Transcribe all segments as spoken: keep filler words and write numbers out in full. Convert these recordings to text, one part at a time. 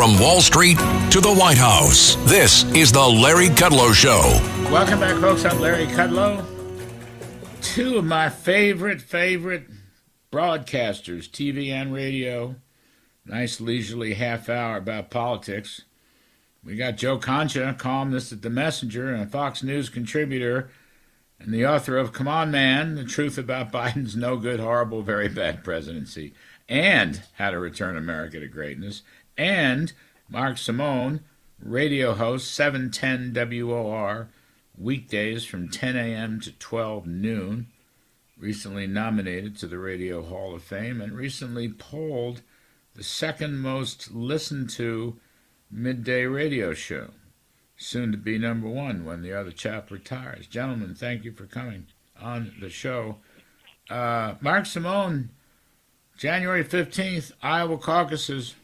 From Wall Street to the White House, this is the Larry Kudlow Show. Welcome back, folks. I'm Larry Kudlow. Two of my favorite, favorite broadcasters, T V and radio. Nice leisurely half hour about politics. We got Joe Concha, columnist at The Messenger and a Fox News contributor, and the author of Come On Man, The Truth About Biden's No Good, Horrible, Very Bad Presidency, and How to Return America to Greatness, and Mark Simone, radio host, seven ten W O R, weekdays from ten a.m. to twelve noon, recently nominated to the Radio Hall of Fame, and recently polled the second most listened to midday radio show, soon to be number one when the other chap retires. Gentlemen, thank you for coming on the show. Uh, Mark Simone, January fifteenth, Iowa caucuses.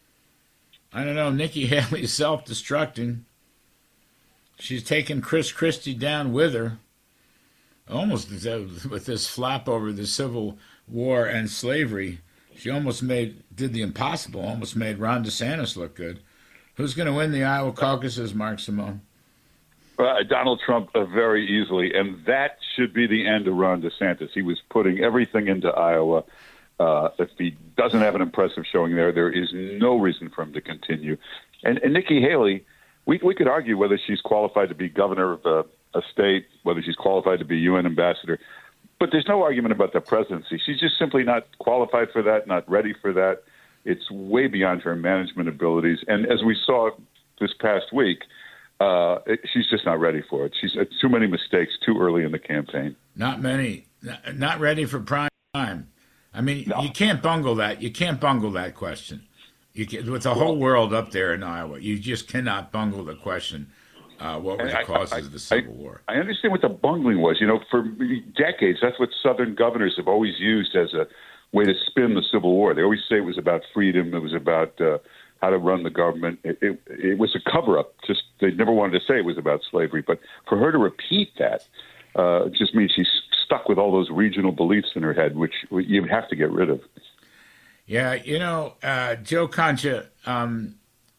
I don't know, Nikki Haley's self-destructing. She's taken Chris Christie down with her, almost with this flap over the Civil War and slavery. She almost made, did the impossible, almost made Ron DeSantis look good. Who's going to win the Iowa caucuses, Mark Simone? Uh, Donald Trump uh, very easily, and that should be the end of Ron DeSantis. He was putting everything into Iowa. Uh, if he doesn't have an impressive showing there, there is no reason for him to continue. And, and Nikki Haley, we, we could argue whether she's qualified to be governor of a, a state, whether she's qualified to be U N ambassador. But there's no argument about the presidency. She's just simply not qualified for that, not ready for that. It's way beyond her management abilities. And as we saw this past week, uh, it, she's just not ready for it. She's uh, too many mistakes too early in the campaign. Not many. Not, not ready for prime time. I mean, no. you can't bungle that. You can't bungle that question. You can, with the whole world up there in Iowa, you just cannot bungle the question. Uh, what were the I, causes I, of the Civil I, War? I understand what the bungling was. You know, for decades, that's what Southern governors have always used as a way to spin the Civil War. They always say it was about freedom. It was about uh, how to run the government. It, it, it was a cover-up. Just they never wanted to say it was about slavery. But for her to repeat that uh, just means she's stuck with all those regional beliefs in her head, which you have to get rid of. Yeah, you know, uh, Joe Concha, um,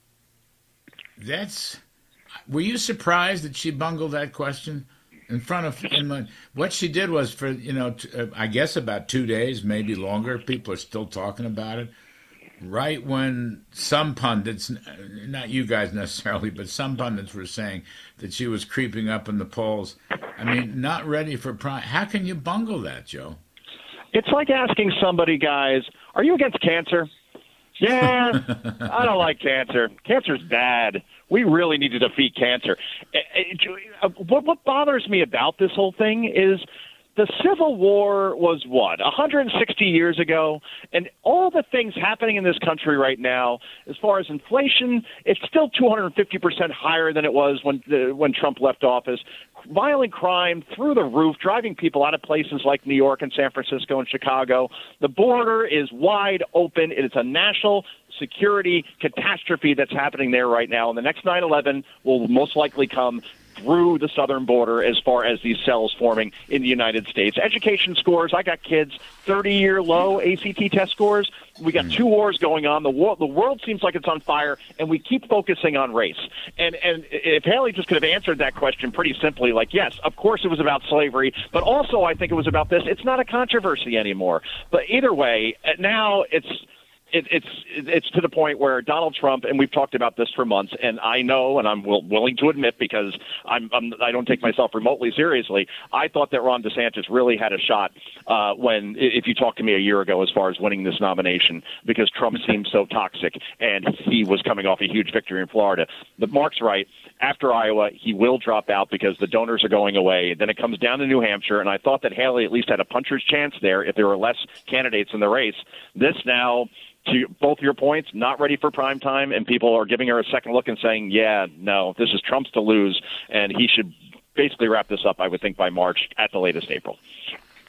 that's... Were you surprised that she bungled that question in front of in what she did was for, you know, t- uh, I guess about two days, maybe longer. People are still talking about it. Right when some pundits, not you guys necessarily, but some pundits were saying that she was creeping up in the polls. I mean, not ready for prime. How can you bungle that, Joe? It's like asking somebody, guys, are you against cancer? Yeah, I don't like cancer. Cancer's bad. We really need to defeat cancer. What bothers me about this whole thing is the Civil War was, what, one hundred sixty years ago? And all the things happening in this country right now, as far as inflation, it's still two hundred fifty percent higher than it was when the, when Trump left office. Violent crime through the roof, driving people out of places like New York and San Francisco and Chicago. The border is wide open. It is a national security catastrophe that's happening there right now. And the next nine eleven will most likely come through the southern border as far as these cells forming in the United States. Education scores, I got kids, thirty-year low A C T test scores. We got two wars going on. The, war, the world seems like it's on fire, and we keep focusing on race. And, and if Haley just could have answered that question pretty simply, like, yes, of course it was about slavery, but also I think it was about this. It's not a controversy anymore. But either way, now it's... It, it's it's to the point where Donald Trump, and we've talked about this for months, and I know, and I'm will, willing to admit, because I'm, I'm I don't take myself remotely seriously, I thought that Ron DeSantis really had a shot uh, when, if you talked to me a year ago, as far as winning this nomination, because Trump seemed so toxic, and he was coming off a huge victory in Florida. But Mark's right. After Iowa, he will drop out because the donors are going away. Then it comes down to New Hampshire, and I thought that Haley at least had a puncher's chance there if there were less candidates in the race. This now, to both your points, not ready for prime time, and people are giving her a second look and saying, yeah, no, this is Trump's to lose, and he should basically wrap this up, I would think, by March, at the latest April.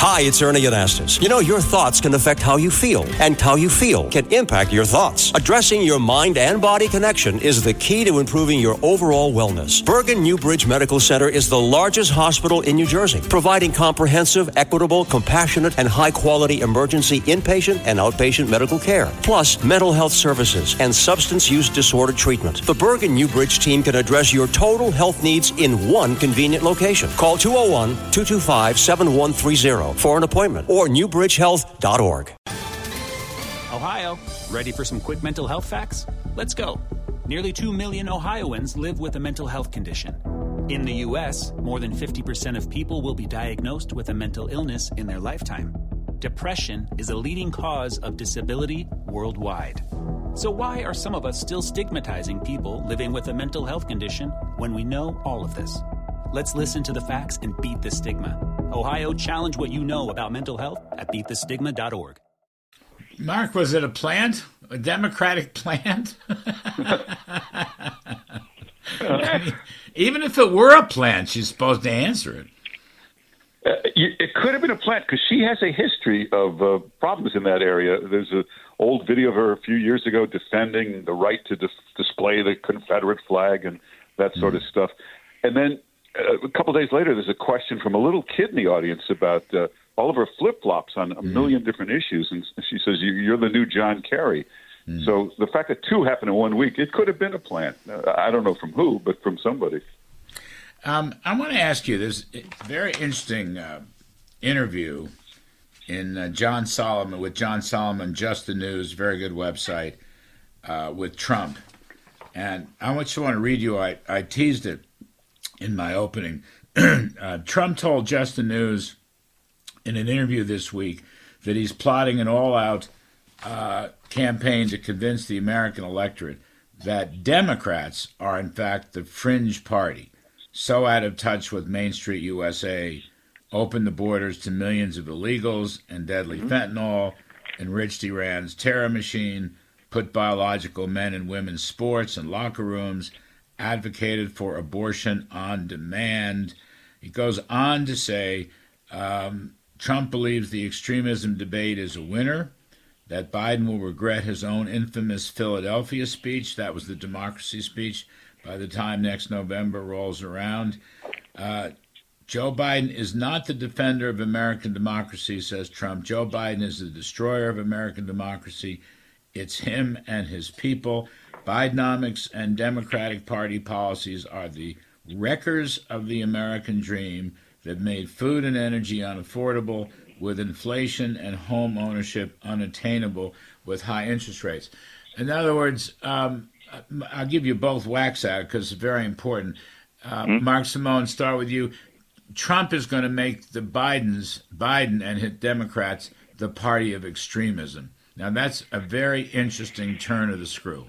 Hi, it's Ernie Anastas. You know, your thoughts can affect how you feel, and how you feel can impact your thoughts. Addressing your mind and body connection is the key to improving your overall wellness. Bergen Newbridge Medical Center is the largest hospital in New Jersey, providing comprehensive, equitable, compassionate, and high-quality emergency inpatient and outpatient medical care, plus mental health services and substance use disorder treatment. The Bergen Newbridge team can address your total health needs in one convenient location. Call two oh one, two two five, seven one three zero for an appointment or new bridge health dot org. Ohio, ready for some quick mental health facts? Let's go. Nearly two million Ohioans live with a mental health condition. In the U S, more than fifty percent of people will be diagnosed with a mental illness in their lifetime. Depression is a leading cause of disability worldwide. So why are some of us still stigmatizing people living with a mental health condition when we know all of this? Let's listen to the facts and beat the stigma. Ohio, challenge what you know about mental health at beat the stigma dot org. Mark, was it a plant? A Democratic plant? I mean, even if it were a plant, she's supposed to answer it. Uh, you, it could have been a plant because she has a history of uh, problems in that area. There's an old video of her a few years ago defending the right to dis- display the Confederate flag and that sort mm. of stuff. And then uh, a couple of days later, there's a question from a little kid in the audience about uh, all of her flip-flops on a mm. million different issues. And she says, you're the new John Kerry. Mm. So the fact that two happened in one week, it could have been a plant. Uh, I don't know from who, but from somebody. Um, I want to ask you, there's a very interesting uh, interview in uh, John Solomon, with John Solomon, Just the News, very good website, uh, with Trump. And I just want to read you, I, I teased it in my opening. uh, Trump told Just the News in an interview this week that he's plotting an all-out uh, campaign to convince the American electorate that Democrats are, in fact, the fringe party, so out of touch with Main Street U S A, opened the borders to millions of illegals and deadly mm-hmm. fentanyl, enriched Iran's terror machine, put biological men in women's sports and locker rooms, advocated for abortion on demand. He goes on to say um, Trump believes the extremism debate is a winner, that Biden will regret his own infamous Philadelphia speech. That was the democracy speech. By the time next November rolls around, uh, Joe Biden is not the defender of American democracy, says Trump. Joe Biden is the destroyer of American democracy. It's him and his people. Bidenomics and Democratic Party policies are the wreckers of the American dream that made food and energy unaffordable, with inflation and home ownership unattainable, with high interest rates. In other words, um, I'll give you both whacks at it because it's very important. Uh, mm-hmm. Mark Simone, start with you. Trump is going to make the Bidens, Biden and his Democrats, the party of extremism. Now, that's a very interesting turn of the screw.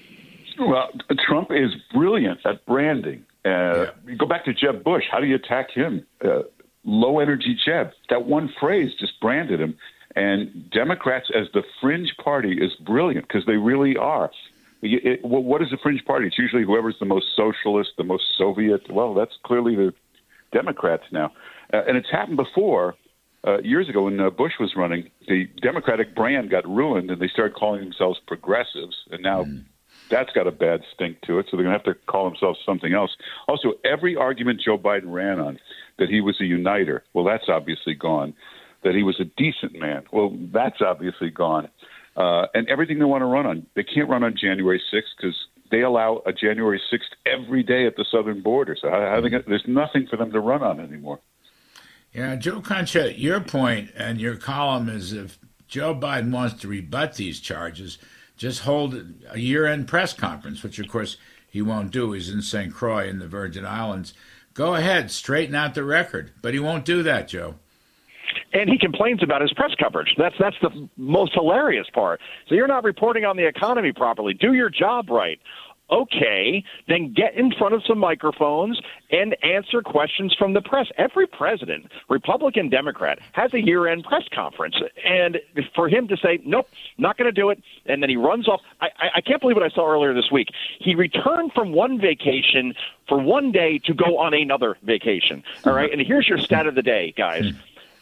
Well, Trump is brilliant at branding. Uh, yeah. You go back to Jeb Bush. How do you attack him? Uh, low-energy Jeb. That one phrase just branded him. And Democrats as the fringe party is brilliant because they really are. It, it, what is the fringe party? It's usually whoever's the most socialist, the most Soviet. Well, that's clearly the Democrats now. Uh, and it's happened before. Uh, years ago when uh, Bush was running, the Democratic brand got ruined and they started calling themselves progressives. And now mm. that's got a bad stink to it. So they're going to have to call themselves something else. Also, every argument Joe Biden ran on, that he was a uniter, well, that's obviously gone. That he was a decent man, well, that's obviously gone. Uh, and everything they want to run on, they can't run on January sixth because they allow a January sixth every day at the southern border. So how, how they get, there's nothing for them to run on anymore. Yeah, Joe Concha, your point and your column is if Joe Biden wants to rebut these charges, just hold a year-end press conference, which, of course, he won't do. He's in Saint Croix in the Virgin Islands. Go ahead, straighten out the record. But he won't do that, Joe. And he complains about his press coverage. That's that's the most hilarious part. So you're not reporting on the economy properly. Do your job right. Okay, then get in front of some microphones and answer questions from the press. Every president, Republican, Democrat, has a year-end press conference. And for him to say, nope, not going to do it, and then he runs off. I, I can't believe what I saw earlier this week. He returned from one vacation for one day to go on another vacation. All right, and here's your stat of the day, guys.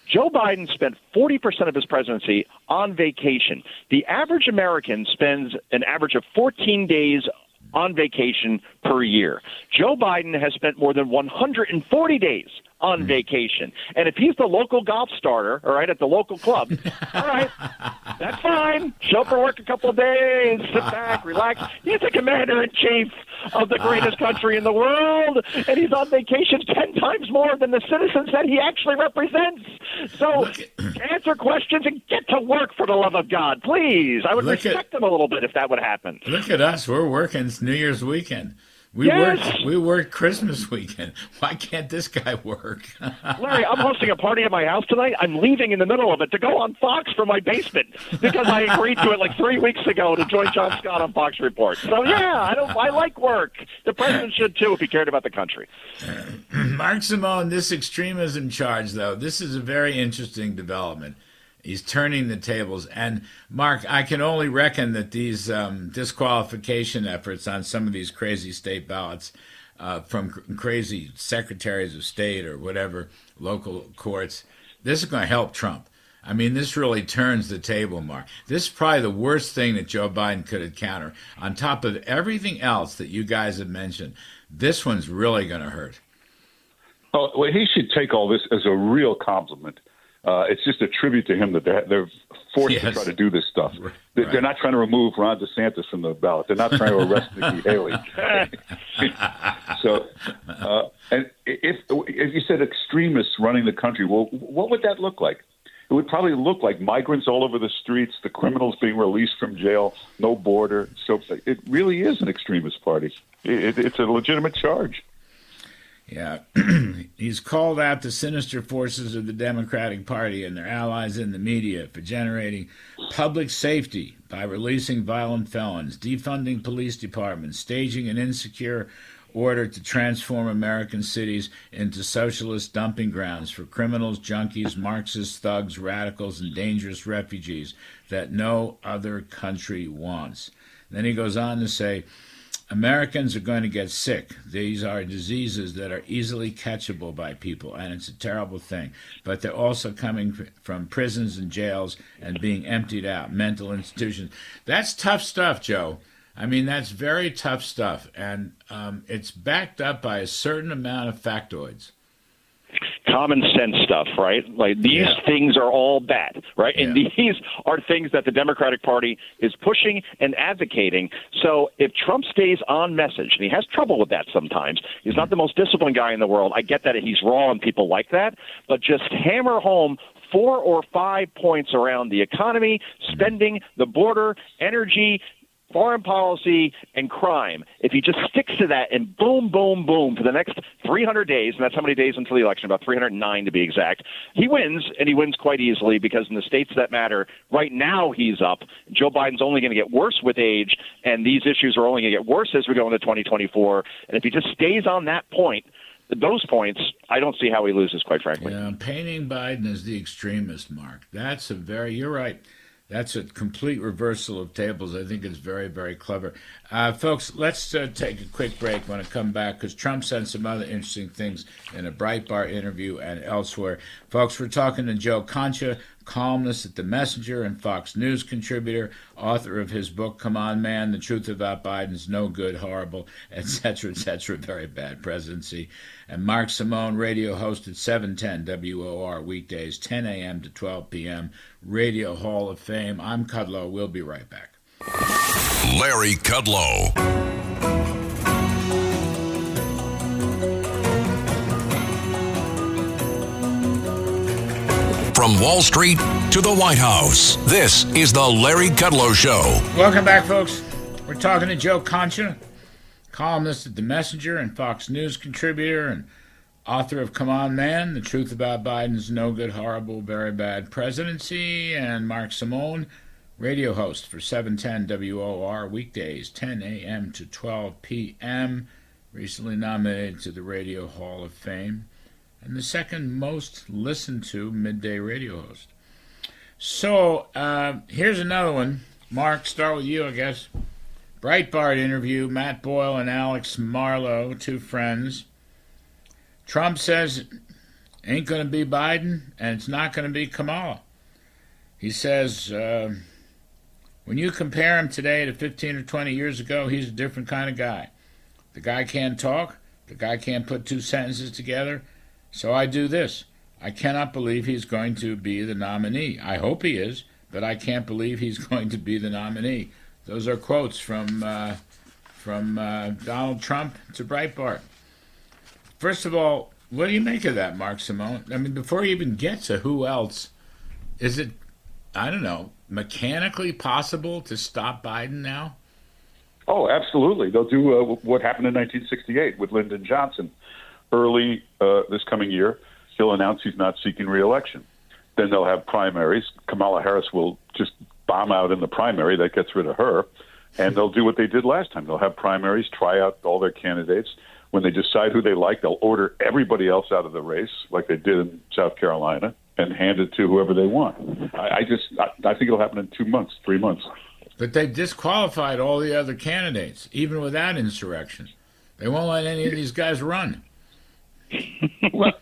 Joe Biden spent forty percent of his presidency on vacation. The average American spends an average of fourteen days on vacation per year. Joe Biden has spent more than one hundred forty days on vacation. And if he's the local golf starter, all right, at the local club, all right, that's fine. Show up for work a couple of days, sit back, relax. He's the commander-in-chief of the greatest country in the world, and he's on vacation ten times more than the citizens that he actually represents. So answer questions and get to work, for the love of God, please. I would Look respect at, him a little bit if that would happen. Look at us. We're working. It's New Year's weekend. We Yes. worked. We worked Christmas weekend. Why can't this guy work? Larry, I'm hosting a party at my house tonight. I'm leaving in the middle of it to go on Fox from my basement because I agreed to it like three weeks ago to join John Scott on Fox Report. So yeah, I don't. I like work. The president should too if he cared about the country. Mark Simone, this extremism charge, though, this is a very interesting development. He's turning the tables. And, Mark, I can only reckon that these um, disqualification efforts on some of these crazy state ballots uh, from cr- crazy secretaries of state or whatever, local courts, this is going to help Trump. I mean, this really turns the table, Mark. This is probably the worst thing that Joe Biden could encounter. On top of everything else that you guys have mentioned, this one's really going to hurt. Oh, well, he should take all this as a real compliment. Uh, it's just a tribute to him that they're, they're forced yes. to try to do this stuff. Right. They're not trying to remove Ron DeSantis from the ballot. They're not trying to arrest Nikki Haley. So, uh, and if, if you said extremists running the country, well, what would that look like? It would probably look like migrants all over the streets, the criminals being released from jail, no border. So it really is an extremist party. It, it's a legitimate charge. Yeah, he's called out the sinister forces of the Democratic Party and their allies in the media for generating public safety by releasing violent felons, defunding police departments, staging an insecure order to transform American cities into socialist dumping grounds for criminals, junkies, Marxist thugs, radicals, and dangerous refugees that no other country wants. Then he goes on to say, Americans are going to get sick. These are diseases that are easily catchable by people, and it's a terrible thing. But they're also coming from prisons and jails and being emptied out, mental institutions. That's tough stuff, Joe. I mean, that's very tough stuff, and um, it's backed up by a certain amount of factoids. Common sense stuff, right? Like these yeah. things are all bad, right? Yeah. And these are things that the Democratic Party is pushing and advocating. So if Trump stays on message, and he has trouble with that sometimes, he's not the most disciplined guy in the world. I get that he's raw and people like that, but just hammer home four or five points around the economy, spending, the border, energy, foreign policy, and crime. If he just sticks to that and boom, boom, boom for the next three hundred days, and that's how many days until the election, about three hundred nine to be exact, he wins, and he wins quite easily because in the states that matter, right now he's up. Joe Biden's only going to get worse with age, and these issues are only going to get worse as we go into twenty twenty-four. And if he just stays on that point, those points, I don't see how he loses, quite frankly. Yeah, painting Biden as the extremist, Mark. That's a very, you're right. That's a complete reversal of tables. I think it's very, very clever. Uh, folks, let's uh, take a quick break when I come back because Trump said some other interesting things in a Breitbart interview and elsewhere. Folks, we're talking to Joe Concha, columnist at The Messenger and Fox News contributor, author of his book, Come On Man, The Truth About Biden's No Good, Horrible, et cetera, et cetera, Very Bad Presidency. And Mark Simone, radio host at seven ten W O R, weekdays, ten a.m. to twelve p.m., Radio Hall of Fame. I'm Kudlow. We'll be right back. Larry Kudlow. From Wall Street to the White House, this is the Larry Kudlow Show. Welcome back, folks. We're talking to Joe Concha, columnist at The Messenger and Fox News contributor and author of Come On Man, The Truth About Biden's No Good, Horrible, Very Bad Presidency, and Mark Simone, radio host for seven ten W O R, weekdays, ten a.m. to twelve p.m., recently nominated to the Radio Hall of Fame, and the second most listened to midday radio host. So uh, here's another one. Mark, start with you, I guess. Breitbart interview, Matt Boyle and Alex Marlow, two friends. Trump says Ain't going to be Biden, and it's not going to be Kamala. He says, uh, when you compare him today to fifteen or twenty years ago, he's a different kind of guy. The guy can't talk. The guy can't put two sentences together. So I do this. I cannot believe he's going to be the nominee. I hope he is, but I can't believe he's going to be the nominee. Those are quotes from uh, from uh, Donald Trump to Breitbart. First of all, what do you make of that, Mark Simone? I mean, before you even get to who else, is it, I don't know, mechanically possible to stop Biden now? Oh, absolutely. They'll do uh, what happened in nineteen sixty-eight with Lyndon Johnson. Early uh, this coming year, he'll announce he's not seeking re-election. Then they'll have primaries. Kamala Harris will just bomb out in the primary. That gets rid of her. And they'll do what they did last time. They'll have primaries, try out all their candidates. When they decide who they like, they'll order everybody else out of the race, like they did in South Carolina, and hand it to whoever they want. I, I just, I, I think it'll happen in two months, three months. But they've disqualified all the other candidates, even without insurrection. They won't let any of these guys run. Well,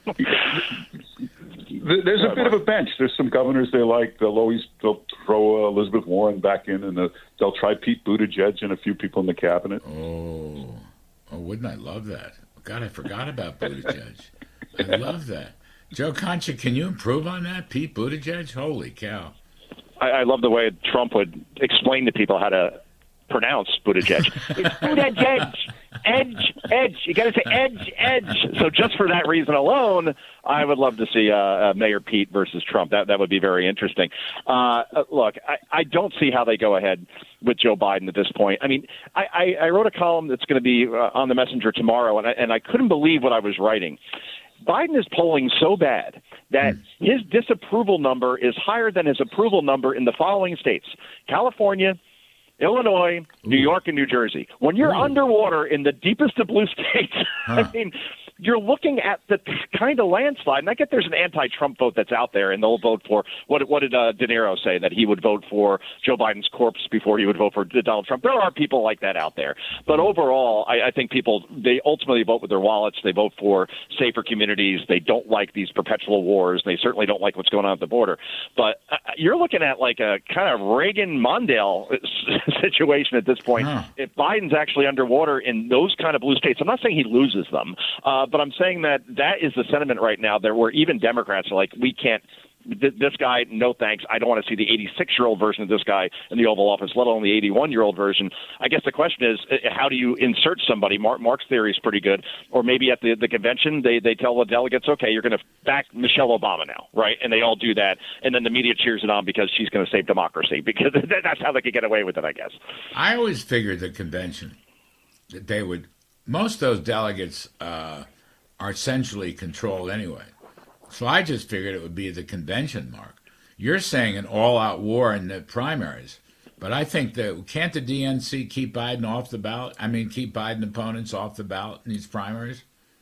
there's a bit of a bench. There's some governors they like. They'll always they'll throw uh, Elizabeth Warren back in, and uh, they'll try Pete Buttigieg and a few people in the cabinet. Oh, oh, wouldn't I love that? God, I forgot about Buttigieg. I love that. Joe Concha, can you improve on that? Pete Buttigieg? Holy cow. I, I love the way Trump would explain to people how to pronounce Buttigieg. It's Buttigieg. Edge, edge. You got to say edge, edge. So just for that reason alone, I would love to see uh, uh, Mayor Pete versus Trump. That that would be very interesting. Uh, look, I, I don't see how they go ahead with Joe Biden at this point. I mean, I, I, I wrote a column that's going to be uh, on the Messenger tomorrow, and I, and I couldn't believe what I was writing. Biden is polling so bad that his disapproval number is higher than his approval number in the following states: California, Illinois, New York, and New Jersey. When you're Ooh. underwater in the deepest of blue states, huh. I mean, you're looking at the kind of landslide. And I get there's an anti-Trump vote that's out there, and they'll vote for what, what did uh, De Niro say, that he would vote for Joe Biden's corpse before he would vote for Donald Trump. There are people like that out there. But overall, I, I think people, they ultimately vote with their wallets. They vote for safer communities. They don't like these perpetual wars. They certainly don't like what's going on at the border. But uh, you're looking at like a kind of Reagan-Mondale situation at this point. Huh. If Biden's actually underwater in those kind of blue states, I'm not saying he loses them, uh, but I'm saying that that is the sentiment right now there where even Democrats are like, we can't, th- this guy, no thanks. I don't want to see the eighty-six-year-old version of this guy in the Oval Office, let alone the eighty-one-year-old version. I guess the question is, how do you insert somebody? Mark, Mark's theory is pretty good. Or maybe at the, the convention, they, they tell the delegates, okay, you're going to back Michelle Obama now, right? And they all do that. And then the media cheers it on because she's going to save democracy, because that's how they could get away with it, I guess. I always figured the convention, that they would, most of those delegates uh, are centrally controlled anyway. So I just figured it would be the convention, Mark. You're saying an all-out war in the primaries, but I think that can't the D N C keep Biden off the ballot? I mean, keep Biden opponents off the ballot in these primaries?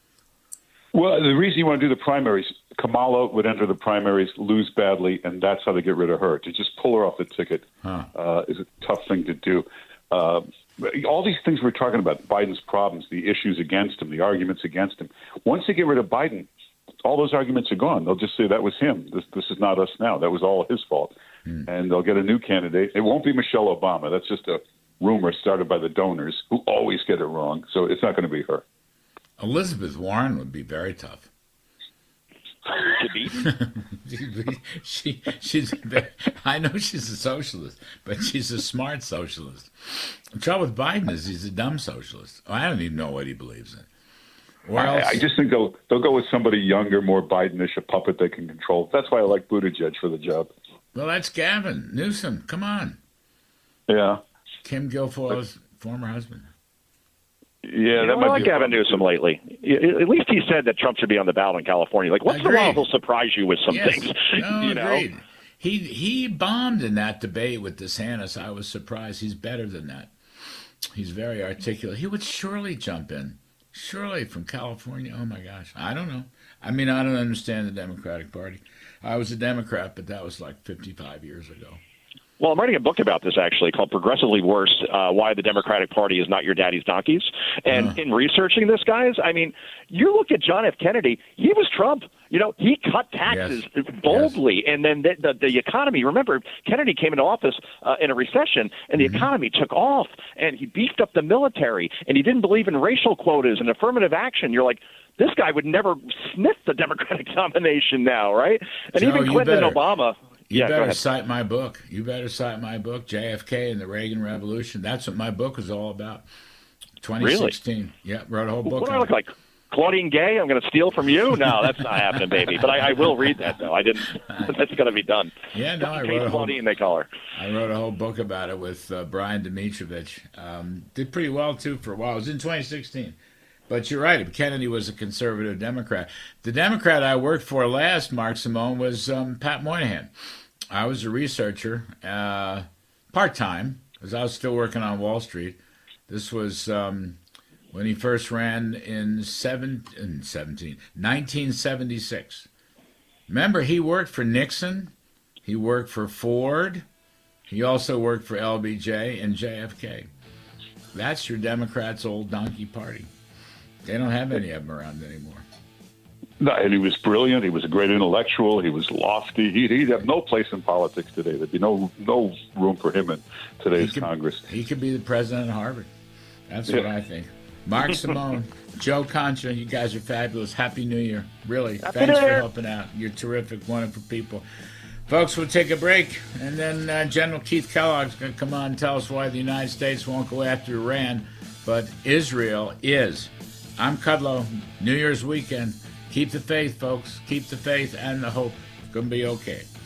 Well, the reason you want to do the primaries, Kamala would enter the primaries, lose badly, and that's how they get rid of her. To just pull her off the ticket huh. uh, is a tough thing to do. Uh, all these things we're talking about, Biden's problems, the issues against him, the arguments against him. Once they get rid of Biden, all those arguments are gone. They'll just say that was him. This, this is not us now. That was all his fault. Mm. And they'll get a new candidate. It won't be Michelle Obama. That's just a rumor started by the donors who always get it wrong. So it's not going to be her. Elizabeth Warren would be very tough. To beat? she, she's. I know she's a socialist, but she's a smart socialist. The trouble with Biden is he's a dumb socialist. I don't even know what he believes in. Or I, else, I just think they'll they'll go with somebody younger, more Bidenish, a puppet they can control. That's why I like Buttigieg for the job. Well, that's Gavin Newsom. Come on. Yeah. Kim Guilfoyle's former husband. Yeah, you that know, might I like be Gavin Newsom lately. At least he said that Trump should be on the ballot in California. Like, once in a while, he'll surprise you with some yes. things. No, you know? agreed. He he bombed in that debate with DeSantis. I was surprised. He's better than that. He's very articulate. He would surely jump in. Surely from California. Oh, my gosh. I don't know. I mean, I don't understand the Democratic Party. I was a Democrat, but that was like fifty-five years ago. Well, I'm writing a book about this, actually, called Progressively Worse, uh, Why the Democratic Party is Not Your Daddy's Donkeys. And uh. in researching this, guys, I mean, you look at John F. Kennedy, he was Trump. You know, he cut taxes yes. boldly. Yes. And then the, the, the economy, remember, Kennedy came into office uh, in a recession, and the mm-hmm. economy took off. And he beefed up the military, and he didn't believe in racial quotas and affirmative action. You're like, this guy would never sniff the Democratic nomination now, right? And Joe, even Clinton and Obama. You yeah, better cite my book. You better cite my book, J F K and the Reagan Revolution. That's what my book is all about. twenty sixteen. Really? Yeah, wrote a whole book. What do I on look it. like? Claudine Gay? I'm going to steal from you? No, that's not happening, baby. But I, I will read that, though. I didn't. That's going to be done. Yeah, no, I wrote a whole, Claudine, they call her. I wrote a whole book about it with uh, Brian Dimitrovich. Um, did pretty well, too, for a while. It was in twenty sixteen. But you're right. Kennedy was a conservative Democrat. The Democrat I worked for last, Mark Simone, was um, Pat Moynihan. I was a researcher, uh, part-time, because I was still working on Wall Street. This was um, when he first ran in, seven, in seventeen, nineteen seventy-six. Remember, he worked for Nixon. He worked for Ford. He also worked for L B J and J F K. That's your Democrats' old donkey party. They don't have any of them around anymore. No, and he was brilliant. He was a great intellectual. He was lofty. He'd, he'd have no place in politics today. There'd be no no room for him in today's he could, Congress. He could be the president of Harvard. That's yeah. what I think. Mark Simone, Joe Concha, you guys are fabulous. Happy New Year. Really, Happy thanks New for Year. helping out. You're terrific, wonderful people. Folks, we'll take a break, and then uh, General Keith Kellogg's going to come on and tell us why the United States won't go after Iran, but Israel is. I'm Kudlow. New Year's weekend. Keep the faith, folks. Keep the faith and the hope. It's going to be okay.